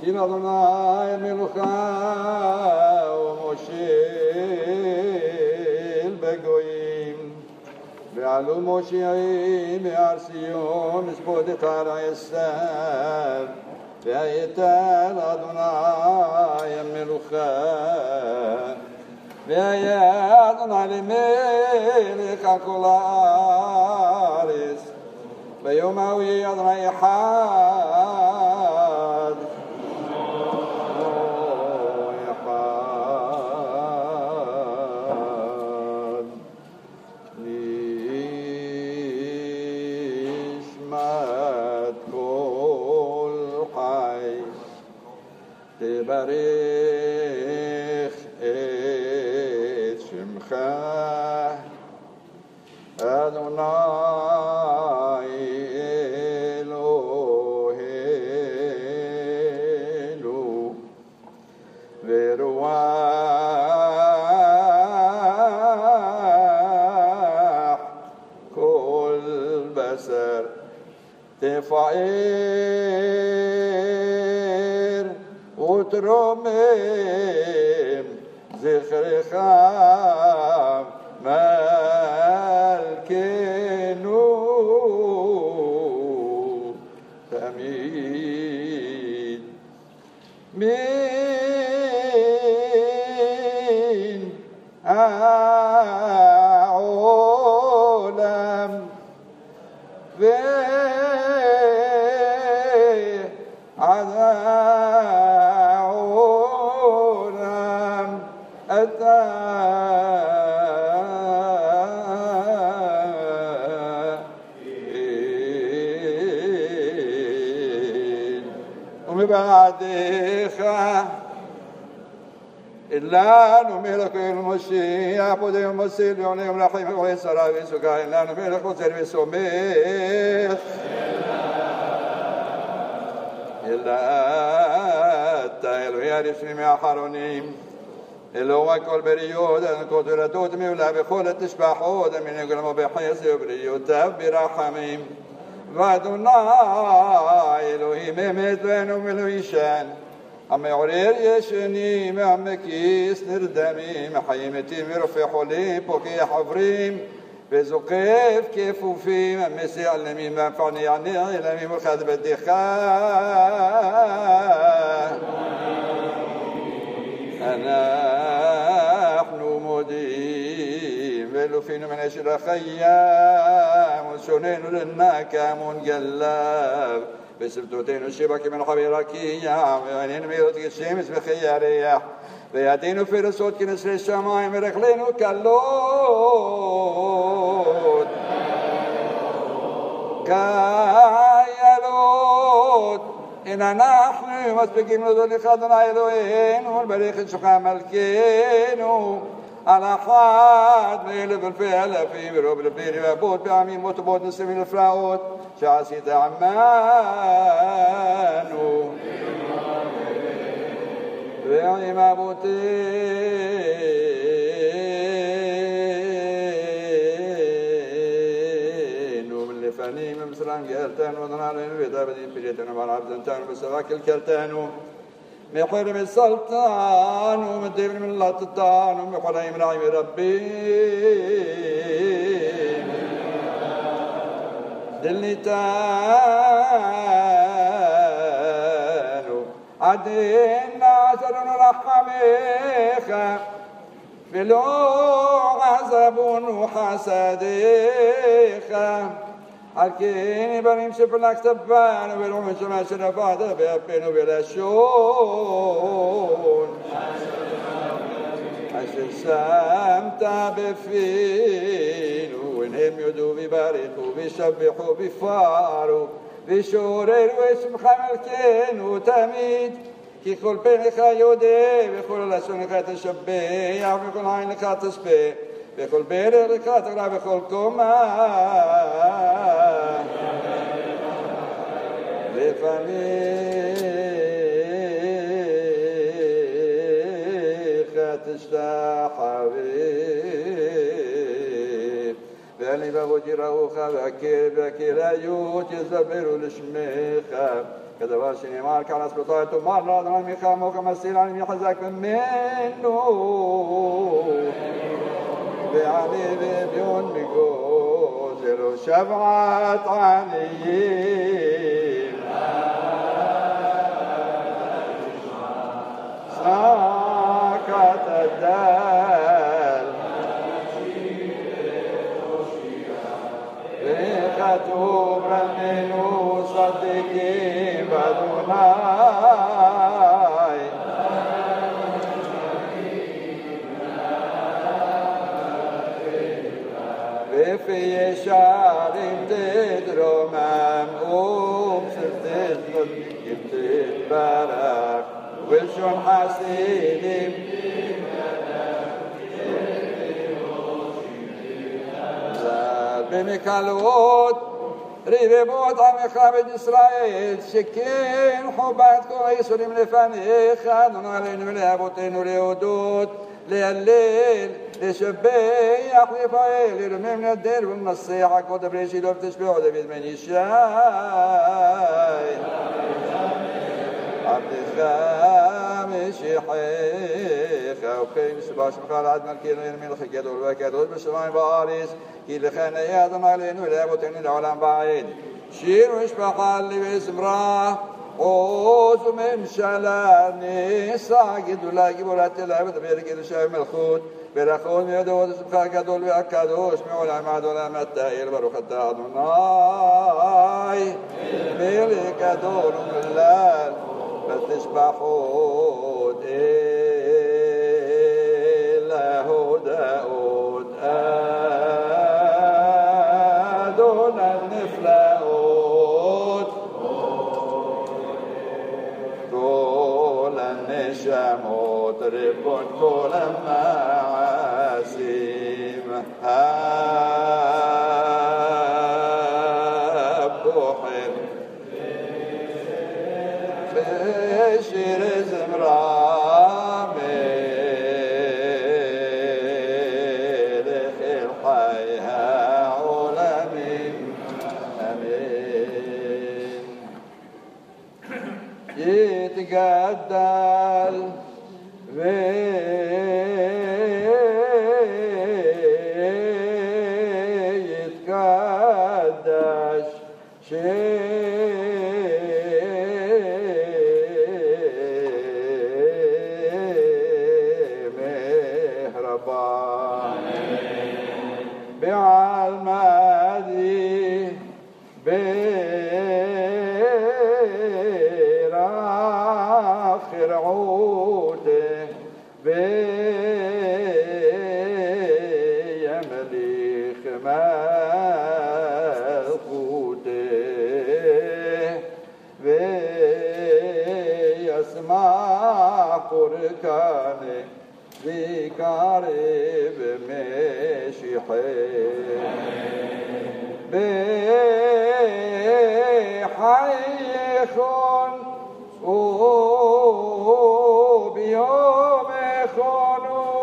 Shir Adonai Melucha Umoshel Begoyim Ve'alu Moshi'im Ve'ar Sion Mizbod et Har Esav Ve'ayetal Adonai Melucha Ve'aya Adonai Lemelech Al Kol Haaretz Ve'yom Hahu Yeh Adonai Echad Nishmat Kol Chai Tebarech Et Shemcha Adonai Eloheinu Veruach Kol Basar Tefaer Utromem Zichrecha Malkenu Tamid Min Ha'olam Ve'ad Ha'olam Ata ومبعدך לנו מלך ומשיח פודה ומסיל ועונה ומלכים ועשרה וסוגה לנו מלך עוצר וסומך אלא אתה אלוהי הראשונים האחרונים אלוה כל בריות כל תורתות מעולה בכל התשבחות מנגלמו בחסד ובריותיו ברחמים ואדוני אלוהים אמת ואינו אלוהי שן המעורר ישנים והמקיס נרדמים החיים מתים ורופא חולים פוקח עוברים וזוקף כפופים המסיע למים והמפענע נעלמים ולחד בדיך אנחנו מודים ולופינו מן אשר החיים ושוננו לנקם ונגלב ושבתותינו שבע כמלך ברקיע ועינינו מאירות כשמש וכי ירח וידינו פרסות כנשרי שמיים ורגלינו קלות כיילות אין אנחנו מספיקים להודות לך אדוני אלוהינו ולברך את שמך מלכנו על אחת מאלף אלפי אלפים ורוב אלפי רבבות פעמים וטובות נסים ונפלאות שעשית עמנו ועם אבותינו מלפנים ומצרים גאלתנו ודנה עלינו ודאבדים פריתנו ועל עבדנתנו בסבא כלכלתנו محرم السلطان ومدين من الله تطان ومحرم رعيم ربي دلني تانو عدينا عسر رحميخ بلو عذاب وحسديخ حركيني بريم شفلك تبان وبلوم شما شرفات بأبين وبلاشون عشر سامت بفين وإنهم يدوا بباركوا بيشبحوا بفاروا بشورر واسم خملكين وتميد كي كل بينك يودي بكل لسونك تشبه بكل عينك تسبه بكل بيرك تقرأ بكل كما לפניך תשתחווה ואני בבות יראוך והקהיליות יזברו לשמך. כדבר שנאמר כאן הספורטאי תאמר לאדוני מלחמוך מסיל אני מחזק ממנו ועני ואביון מגוזל ושבעת עניים סקת הדל וכתוב רמנו צדיקים באדוני בפי ישרים תדרומם ובשרטט צדיקים תתברך ובלשון חסידים במקלות רבבות עמך בית ישראל שכן חובת כל היסודים לפניך אדוני עלינו ולאבותינו להודות להלל לשבח לפעל לרומם נדר ולנסח הכל דברי שילה ותשבחו דוד בן ישי עבדך משיחך ובכן מסבח שמך לעד מלכינו מלך גדול וקדוש בשמיים בארץ כי לכן היה אדוני עלינו ולאבותינו לעולם ועד שיר ומשפחה לי וזמרה עוז וממשלה נישא גדולה גיבורת אלה ודבר קדושה ומלכות ברכות מידות שמך הגדול והקדוש מעולם עד עולם התהיל ברוך אתה אדוני מלך גדול ומהולל ותשבחות אלה הודאות אדון הנפלאות כל הנשמות ריבון כל המעשים הבוחר בשיר זמרה מלך אל חי העולמים אמן יתגדל ויתקדש שמך רבה בעלמדי ברח רעותה וימליך מלכותה וישמח פורקנה ויקרב משיחי בחייכון וביומכון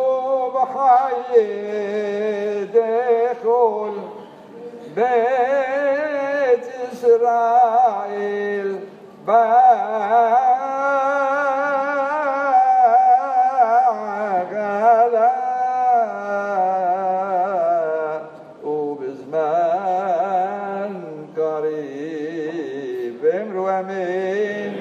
ובחיידכון בית ישראל בעגלה ובזמן קריב אמרו אמן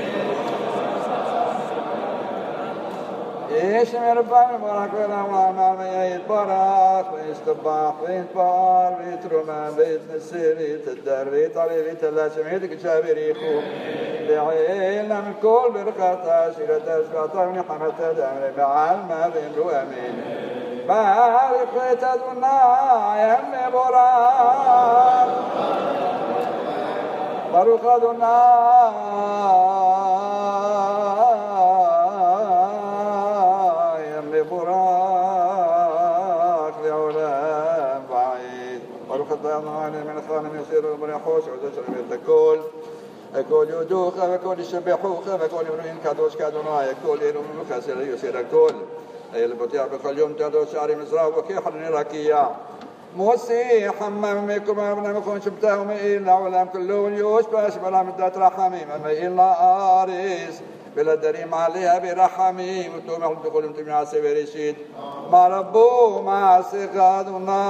יש מרבה מברך ולעולם ויתברך ויסתבח ויתפאר ויתרומם ויתנסר ויתדר ויתעלה ויתעלה שמעית קדשה בריחו לעילם כל ברכתה שירתה שבעתה ונחמתה דאמרי בעלמה ואמרו אמן ברך את אדוני המבורך ברוך אדוני המבורך לעולם ועד ברוך אתה אדוני מלך העולם יסיר ובריחו שעודו שלם את הכל הכל יודוך והכל ישבחוך והכל יברואים קדוש כאדוני הכל ירום וחסר יסיר הכל אל פותח בכל יום תדוש שערים עזרא ובקח על רקיע موسي حمام ميكم أبنا مكون شبتهم إلا ولم كلون يوش باش بلا مدات رحميم أما إلا آريس بلا دريم عليها برحميم وتوم يحب تقول انتم يعسي برشيد ما ربو ما سيقاد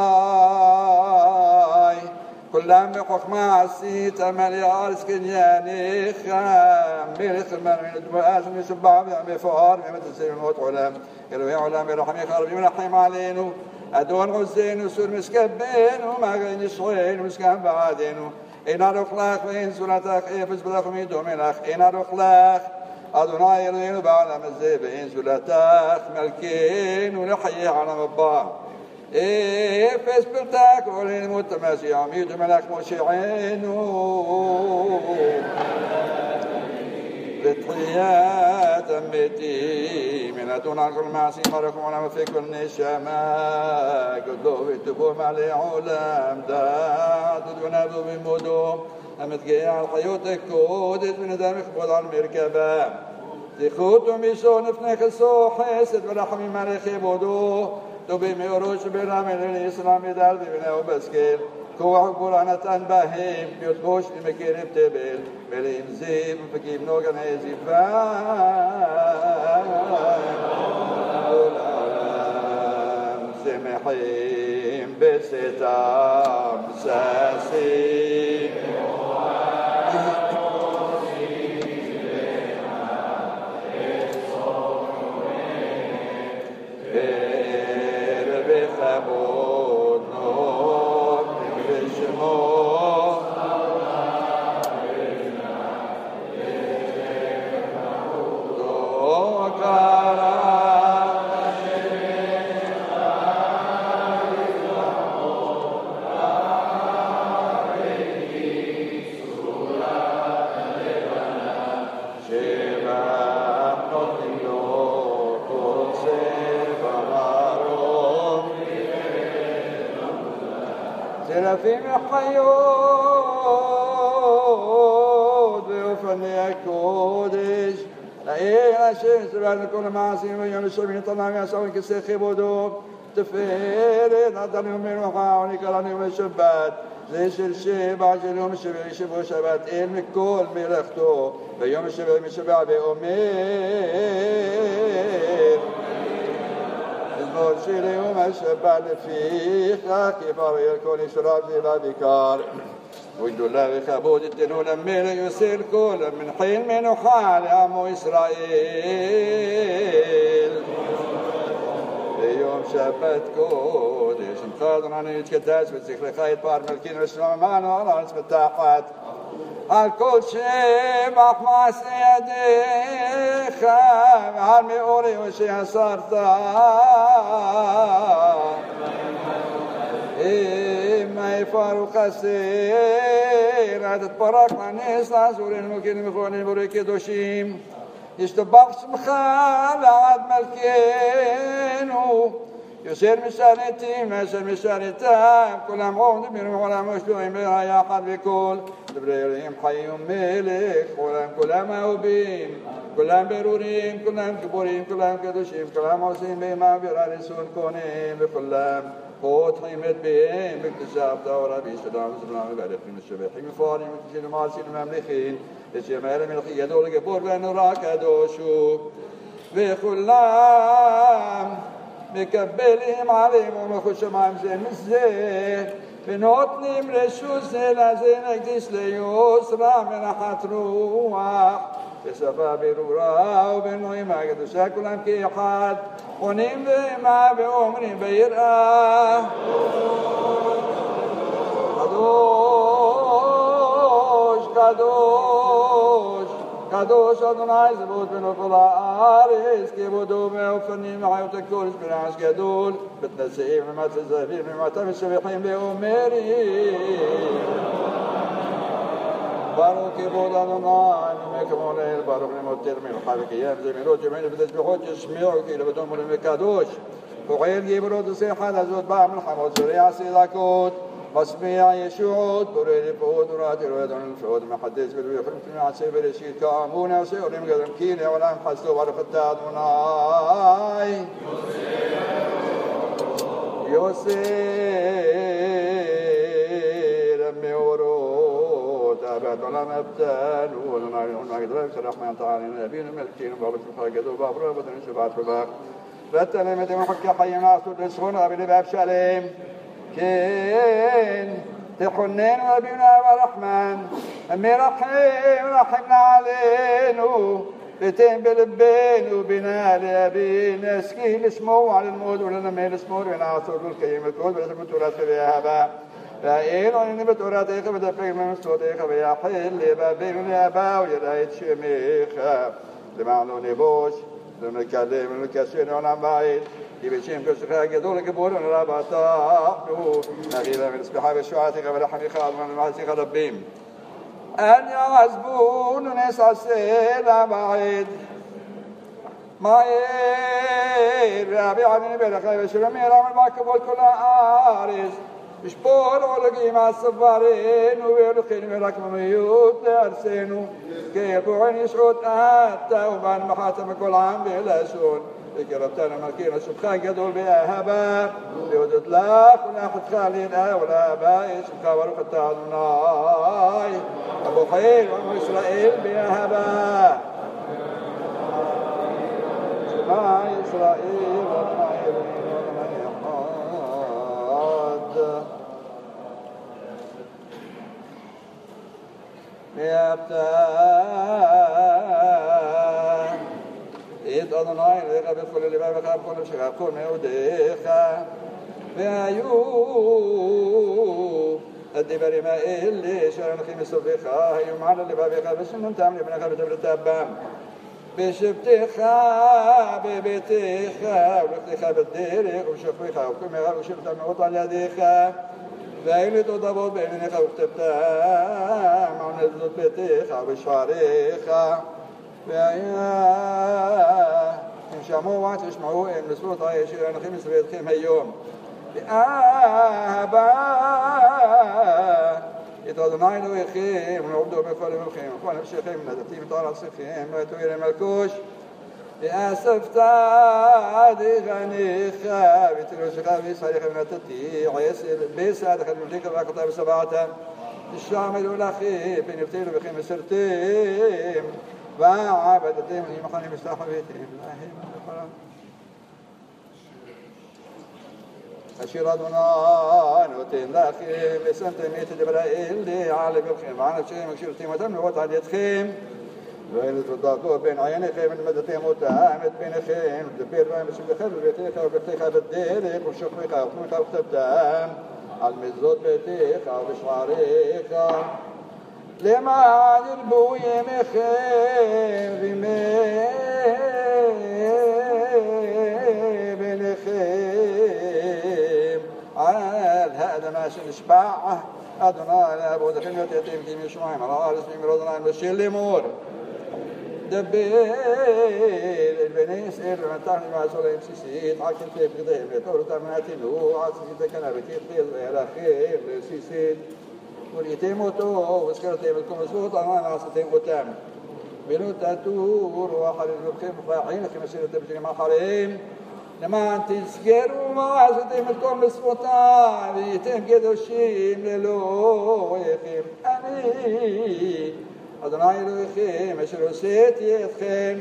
الناي كلهم بحق ما عسيت أمالي آرس كنياني خام ملك المال من الدماء من سبع بفار من تسير الموت علام يروي علام برحمي خاربي ونحيم علينو أدون عزين وسور مسكبين وما غين يصوين ومسكب بعدين إنا رخلاق وإن سلطاق إفز بلخم يدوم الأخ إنا رخلاق أدونا يلين بعلم الزيب إن سلطاق ملكين ونحيي على مبا إفز بلتاق ولين متماسي عميد ملك مشيعين بتحيات أمتي من أدون عن كل معصي مركم ولم في كل نشامة قدوا بتبوم علي علام دا تدونا ذو بمدوم أمتقيا على حيوتك كودت من دمك بوضع المركبة تخوتم بيشون فنك السوحي سد برحمي مريخي بودو تبي ميروش برامل الإسلام دار بنا وبسكيل كوع قرآن تنبهيم يتبوش لمكير بتبل بليم زيب فكيم نوغن هزيب العالم سمحيم بستام ساسيم بخبود نور بشمو دوكارا في محيود وفني أكودش لا شيء سبحان كل معصي ويوم الشربين طلع يسوي كسيخي بدو تفير نظر يوم من وحاوني كراني يوم الشبات ليش الشيب عجل يوم الشبع يشبه شبات إلم كل ملختو بيوم الشبع من شبع بأمير مرشد يوم الشبان فيه كبار يكون شراب ذي بكار ويدو الله بخبود التنون من يسير كل من حين من حال عمو إسرائيل يوم شبت كودش مخاضر عن يتكداس بالذكر خايط بار ملكين واسلام معنا على نسبة التاقات على كل شيء بحما سيدي خام عالمي أوري وشيء صارتا ما يفارق السير هذا تبارك ناس نازورين المكين مخوانين بريكي دوشيم يشتبقش مخال عاد ملكينو يصير مشاريتي ما يصير مشاريتام كل عمود بيرم ولا مشلوين بها يا حد بكل دبريرهم حيهم ملك كلهم أوبين كلهم برورين كلهم كبورين كلهم كدوشين كلهم عوسين بما برارسون كونين بكلهم قوت حيمت بهم باكتشاف دورة بيسلام وسلام وبارك من الشبيحين مفارين وتجين مارسين ومملخين الشمال من الخية دول قبور بين راك دوشو بكلهم مكبلهم عليهم ومخش معهم زين الزين بنوطني مرشو زيلا زينك ديس ليسرى من حتروح بسفا برورا وبنوي ما قدو شاكلهم كي حد ونيم بما بأمري بيرا قدوش قدوش قدوش أدوناي زبوت بنو كل عارس كي بدو وفني معي وتكورس بنعش قدول بتنسيب مما تزافير مما تمشي بحين بأمري باروك بود أدوناي مكمونه باروك نموتير من الحرق أيام زي من روتي من بدأت بحوت يسمعوا كي لبدون من قدوش فغير يبرد سيحة لزود بعض من حمود سريع سيداكوت مسميع يشعود بريد فود وراتي رويدون الفود محدث بالويخن في معسي برشيد كامونا وسيوليم قدم كيني ولام حسدو ورفتاد مناي يوسي ואהבת עולם אבטנו, ונגיד רב שרחמן תעלינו, אבינו מלכינו, ואבא שמך גדול, ואבא רב אדוני שבת רבך. ותלם את ימחק החיים לעשות לסכון רבי לבב שלם. כן, תחוננו אבינו הרחמן, המרחם רחמנה עלינו, ותן בלבנו בינה להבין, נשכיל לשמוע ללמוד ולנמל לשמור ונעשות ולקיים הכל ולשם תורתך ואהבה. והאל ענני בתורתך ודפק במסורתך ויחל לבבינו לאהבה וידע את שמך. למענו נבוש ונקדם ונקשר לעולם ועד, כי בשם קודשך הגדול הגבור ונראה בטחנו, נחילה ונשבחה ושועתך ולחמך ולמעשיך רבים. אל יעזבון ונסעשה למעד. מהר רבי ענני בלך ושלמי רמל בעקבות כל הארץ, ושפור עולגים הסברנו והולכנו ולקממיות לארצנו, כפוען ישעות אתה ובן מחתה מכל עם ולשון, וקרבתנו מלכינו שמך גדול באהבה, להודות לך ולאחותך לנאה ולהבא, שמך ברוך אתה אדוני, הבוחר ועמו ישראל באהבה. שמע ישראל אדוני אלוהינו אדוני אחד. ואתה את אדוני אליך בכל לבבך ובכל נפשך ובכל מאודיך. והיו הדברים האלה אשר אנוכי מסובך היו מעל לבבך ושננתם לבניך ותבלת בם בשבתך בביתך ולכתך בדרך ובשוכבך ובקומך ובשבתם מאות על ידיך. והיו לתודבות בעיניך וכתבתם על נזות ביתך ובשעריך. והיה אם שמעו ותשמעו אין מסורת אשר אנוכי מסביבכם היום באהבה את אדוני אלוהיכם ולעבדו בכל לבבכם ובכל נפשכם ונתתי בתואר עשיכם ותואר למלכוש ואספת דגניך ותלושך וישריך ונתתי עשר בסעדך למלכך והכתה וסבעתם תשעמדו לכם ונבטלו בכם וסרתם ועבדתם למחנים וסתחוויתם להם וחרם אשר אדוני נותן לכם ושמתם את דברי אלה על לבבכם ועל נפשכם וקשרתם אותם לראות על ידכם ואלה תודתו בין עיניכם ולמדתם אותם את ביניכם ודבר בהם בשבתך בביתך ובביתך בדרך ובשוכבך ובקומך וכתבתם על מזות ביתך ובשעריך למען ירבו ימיכם וימי ביניכם על האדמה שנשבע אדוני לעבודכם ותיתם כי משמעים על הארץ ממרוד אדוני בשל לאמור דבר אל בני ישראל ונתן למעשו להם סיסית על כתבי בגדיהם לתור אותם ונתנו על סיסית הקנה וכתבי לכם לסיסית וראיתם אותו והזכרתם את כל מצוות אדוני ועשיתם אותם ולא תטורו אחרי לבבכם ופרחים לכם אשר אתם בשנים אחריהם למען תזכרו ועשיתם את כל מצוותיי והייתם קדושים לאלוהיכם אני אדוני אלוהיכם אשר הוצאתי אתכם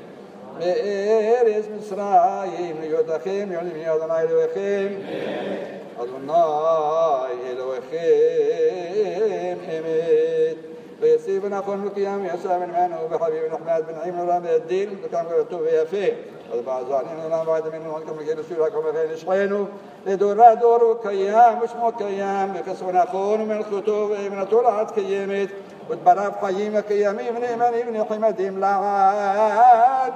מארץ מצרים להיות לכם יעלמי אדוני אלוהיכם אדוני אלוהיכם אמת ויציב ונכון וקיים יצא ממנו וחביב נחמד ונעים לעולם והדין וכאן וטוב ויפה אז בעזרנו לעולם ועד ממנו עד כמה כאילו סביבה כמו וכן נשחנו לדור דור וקיים ושמו קיים וחסרו נכון ומלכותו ואמנתו לעד קיימת ודבריו חיים וקיימים ונאמנים ונחמדים לעד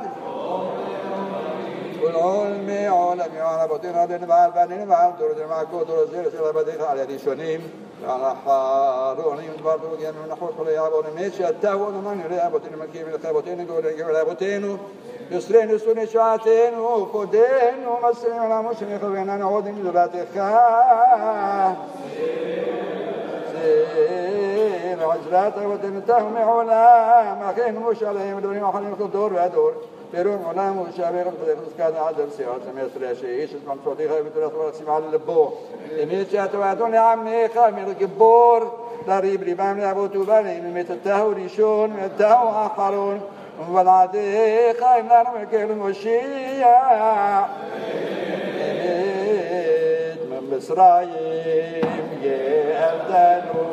ולעולמי עולם יען אבותינו עלינו ועל בנינו ועל דורותינו מעקות דורותינו של עבדיך על הראשונים ועל האחרונים דבר תורגים ונחות כל יעבור אמת שאתהו אדוני נראה אבותינו מלכים ולך אבותינו גאולים לאבותינו יוסרנו סוני שעתנו פודנו מסרים עולמו שמכווננו עוד עם גדולתך ועזרת אבותינו תהו מעולם אחינו משה עליהם ודורים אחרים כל דור והדור תראו עולם ושאבר חזקת עד לסיעות semester שאיש את ממצאותיך ובתורת ורצים על לבו אמת שהתואתון לעמך מלגבור לריב ריבם לאבות ובנים ומתתהו ראשון ומתתהו האחרון ובלעדיך אם לנו מקל מושיע אמת ממצרים יהבדנו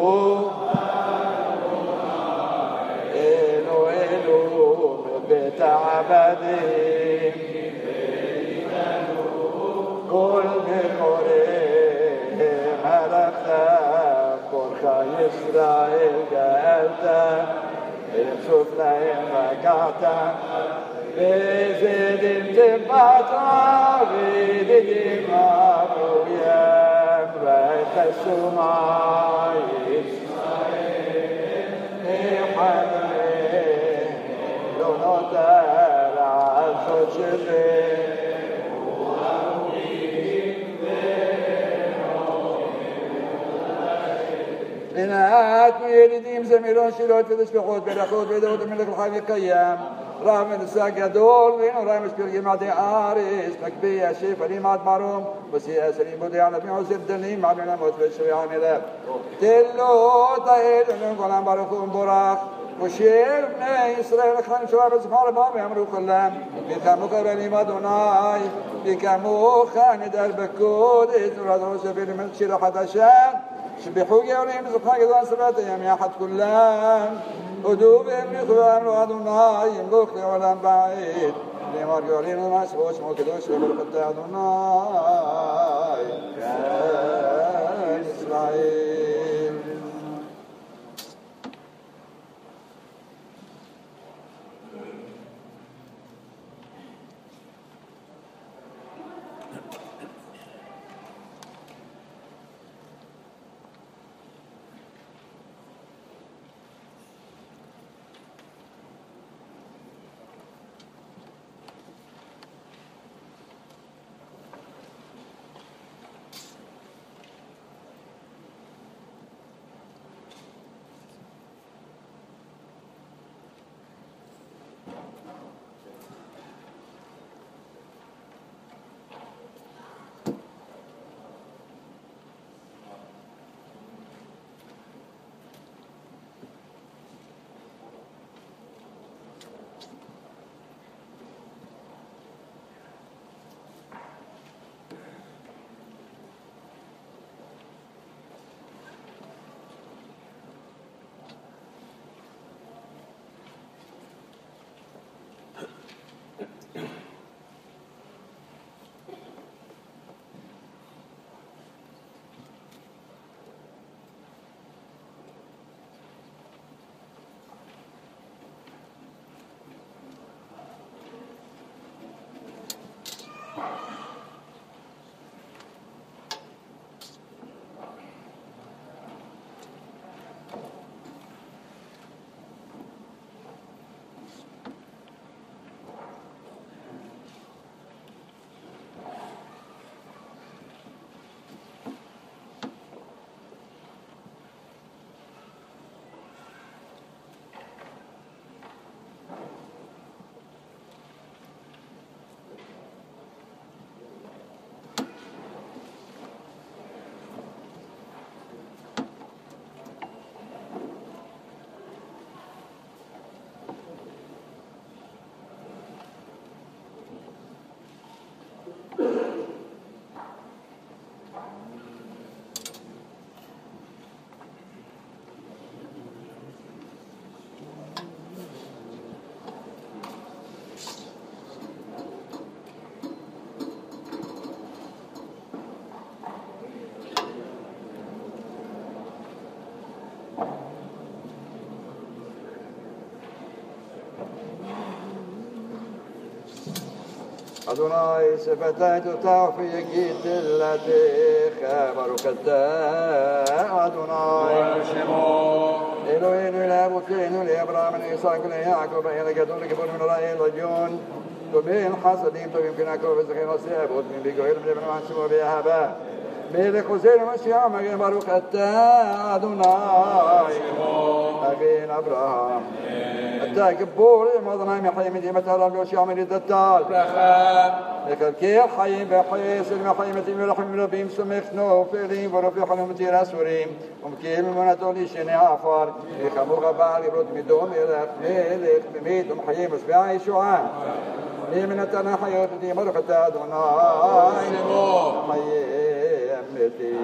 בתעבדים כל בכוריהם הלכת כורך ישראל גאלת ולסוף להם רגעת וזדים טבעת ודדים אבוים ויחסו מים אחד נותר עזות שלם ונעתנו ילידים זמירון שירות ותשבחות ברכות ודעות המלך לחי וקיים רב מנשא גדול ואינו רב משפיר גמעתי ארץ מקפיא שפנים עד מרום ושיא עשרים בודי על עצמי עושה דנים עד מלמות ושוי המלך תלו תהל ונון כולם ברוך ומבורך ושיר בני ישראל לכם שואר וזכור לבא ואמרו כולם וכמוך בנים אדוני וכמוך נדר בקודש ורדו שביל מלך שיר החדשה שביחו גאולים וזכרה גדול סבת היום יחד כולם הודו והמליכו ואמרו אדוני ימלוך לעולם בעת לאמר גאולים ומה שמו שמו קדוש וברכת אדוני כן ישראל אדוני שפתית אותה ויגיד תהילתך ברוך אתה אדוני אלוהינו לאבותינו לאברהם וליצחק וליעקב האל הגדול לכבוד ונורא אל עליון תובין חסדים טובים כנעקב וזכיר עשי אבות מבגואל ולבן ועצמו ואהבה מלך עוזר ומשיח מגן ברוך אתה אדוני אבין אברהם تكبور مضنا محي مديمة الرب وشيع من الدتال لكي حي بحيس المحيمة ورحم ربهم سمخنو فيلين ورفي حلومتي رسوريم ومكيل منتولي شني عفار يخموغ بعلي برد مدوم إلى ميلك بميت ومحيي مسبعي شعان من التنا حيوت دي مرقة دوناي حيي أمنتي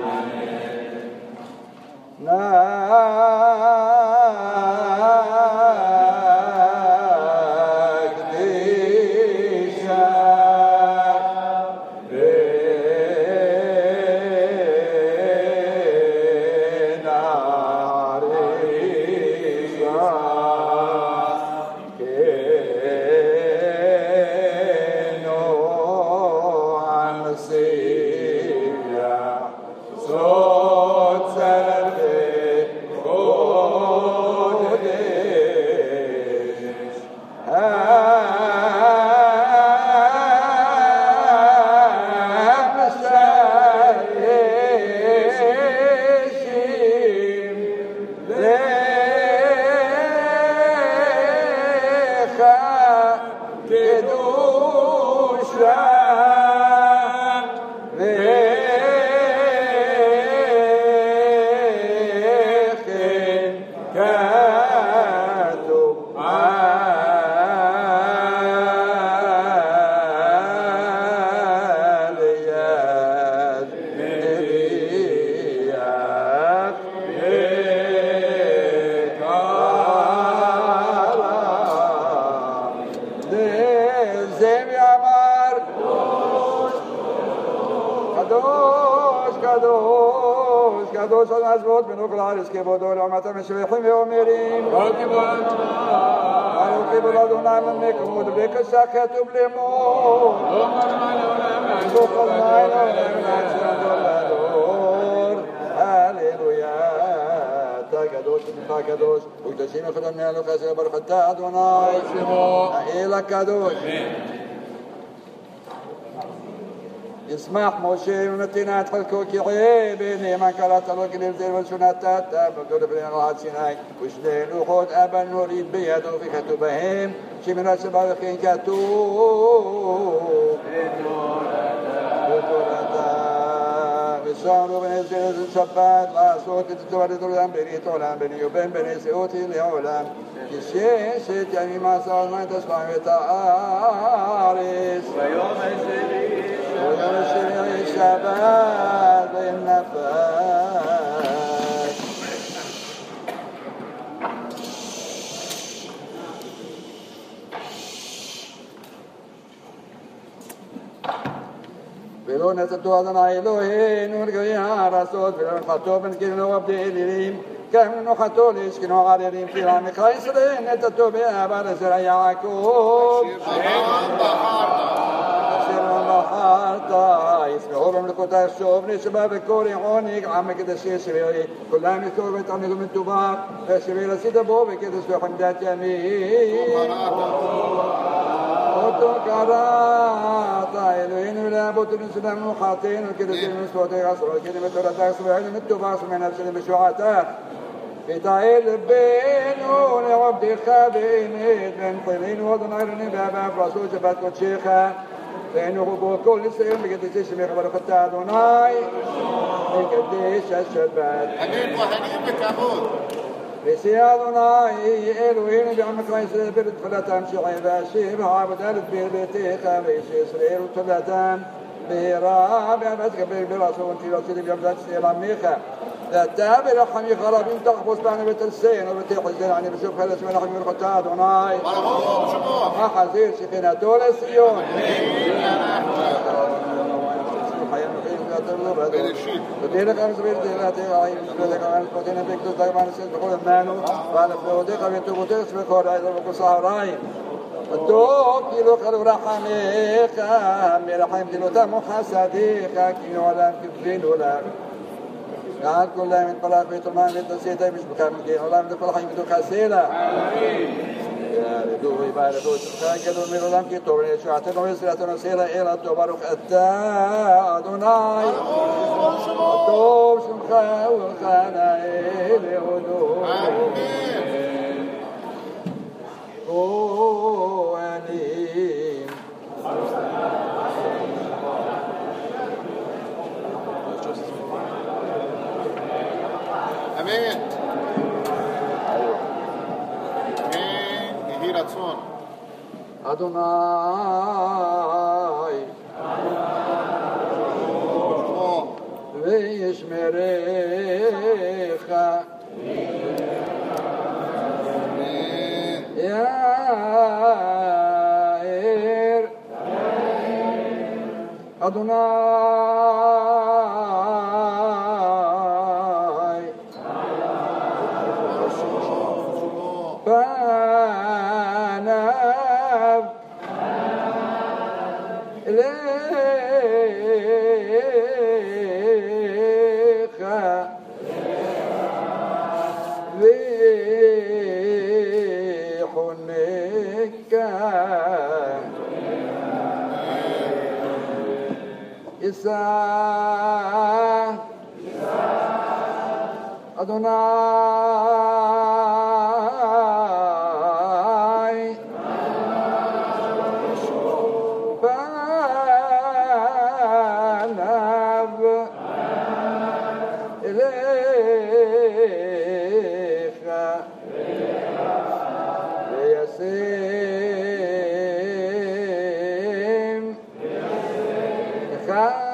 شبيحهم يوميرين وكيب الأدونا من مكمود بك الساكت بلمون بك الماين من عشان دولادور هاليلويا تاكدوش تاكدوش وتسيم خدمنا له خسر برخة أدوناي إلى كدوش يسمح موشي ونتينات حلكوكي عيبيني من كرات الوكل الزير والسناتات فقد بلين العاد سيناي وشلين وخود أبا نريد بيادو في كتبهم شي من السبب خين كتوب بسانو بني الزير السبات لا صوت تتوارد الان بني طولان بني وبين بني سيوتي لعولان كشي سيت يعني ما صار ما تسمع وتعارس ويوم الزير ويرسل الشباب النفاس بلونة التوضن إلهين ونقيها رسول بلون خطوب كنو وبديلين كم نخطول يسكنوا عريرين في رامي خيسرين نتتوبها برسل يعكوب حارتا يسمعوا بملكوتا الشوبني شباب الكوري عونيك عمك دشي شبيري كلهم يذكروا بيتعنيكم من توبار فشبيرا سيدا بوبي كده سوى حمدات يمين وطو كراتا إلوين ولا بوتو نسلام وخاطين وكده سيدا نسواتي غصر وكده متورتا سبعين من توبار سمعنا بسلم بشوعاتات في تعيل بينون وعبد خابين من طلين وضن عرني بابا فرسول جبات كوتشيخا لأنه هو كل سير بقديش اسمه خبر فتاة دوناي بقديش الشباب حنين وحنين بكابوت بسيا دوناي إلوين بعمك رئيس برد فلا تمشي عباشي بعبد ألف بيتي خميس إسرائيل وثلاثان بيرابع بسك براسه وانتي راسي بيبدأ تسير ميخا لا تابع رحمي خرابين تحفظ بعني بتلسين وبتيح الزين عني بشوف هذا اسمه رحمي القتاد وناي ما حزير شيخنا دولة سيون بديلك أمس بيرديناتي عين بديلك أمس بدينا بيكتو دايما نسيت بقول المانو بعد فوديك بيتو بوتيس بكور عيدا بكو صهراي الدوك يلو خلو رحميك أمي رحم دينو تمو حسديك كينو على كبين ولا قال كل من طلع بيت المال التسيتة مش بكامل كي الله من كل حي بدو خسيلة يا ردو يبارك وسبحان كدو من الله كي توري شو عتنا ويسرة نسيرة إلى تبارك أتا أدوناي توب شمخا وخانا إلي هدو רצון. אדוני וישמרך יאיר אדוני פניו אליך ויחונקה יישא אדוני פניו אליך וישם לך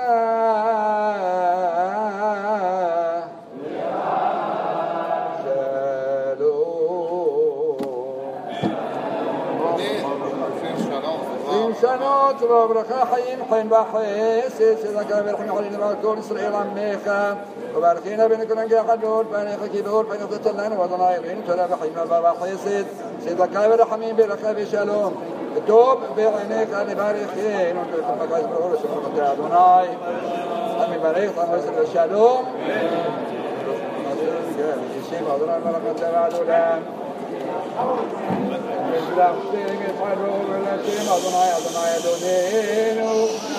שנות וברכה חיים חיים בחסד צדקה ורחמים חלינו ועל כל ישראל עמך וברכינה בין כולם כאחדות פניך כיבוד פניך תתן לנו אדוני אלוהינו תודה וחיים הבא בחסד צדקה ורחמים ברכה ושלום טוב בעיניך נברכנו ולכל מגז ברור ושמחת אדוני מברך חסד ושלום בשם אדוני מלכות ועד עולם Sing it, I roll and I sing Adonai, Adonai, Adonai,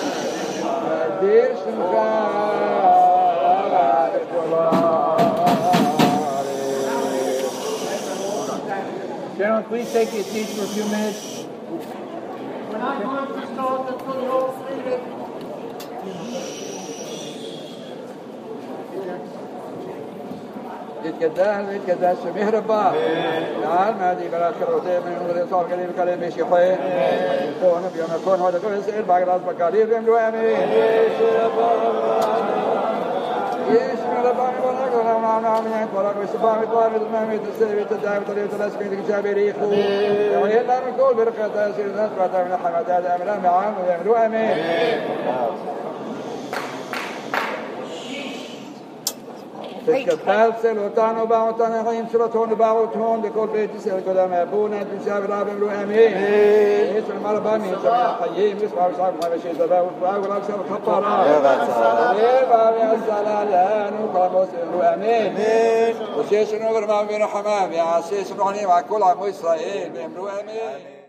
Gentlemen, please take your seats for a few minutes. We're not going to start until the whole freedom. يتقدس ويتقدس سميه رباه تعال ما هذه بلا خيروتين من غير صار قليل كلام يشيحين يكون بيوم يكون هذا كل سئل بعد راس بكالير بيملو امين يشمي رباني ونقل ونعم نعم ينقلق ويسبام يطلع بالمام يتسيب يتدعم طريق الاسمين كتاب ريخو ويهل من كل بركة يسير الناس بعد من الحمدات امنا معام ويملو امين تتكفل سلوتان وباعوتان حين سلطون وباعوتون بكل بيت سيل قدام أبونا تنساب رابم رو أمين يسر المربان يسر الحيين يسمع وصعب ما بشي زبا وفباع والأكسر الخطارات يبا بيسالان وقاموس رو أمين وشيش نوبر ما بين حمام يا عسيس روحني مع كل عمو إسرائيل بهم رو أمين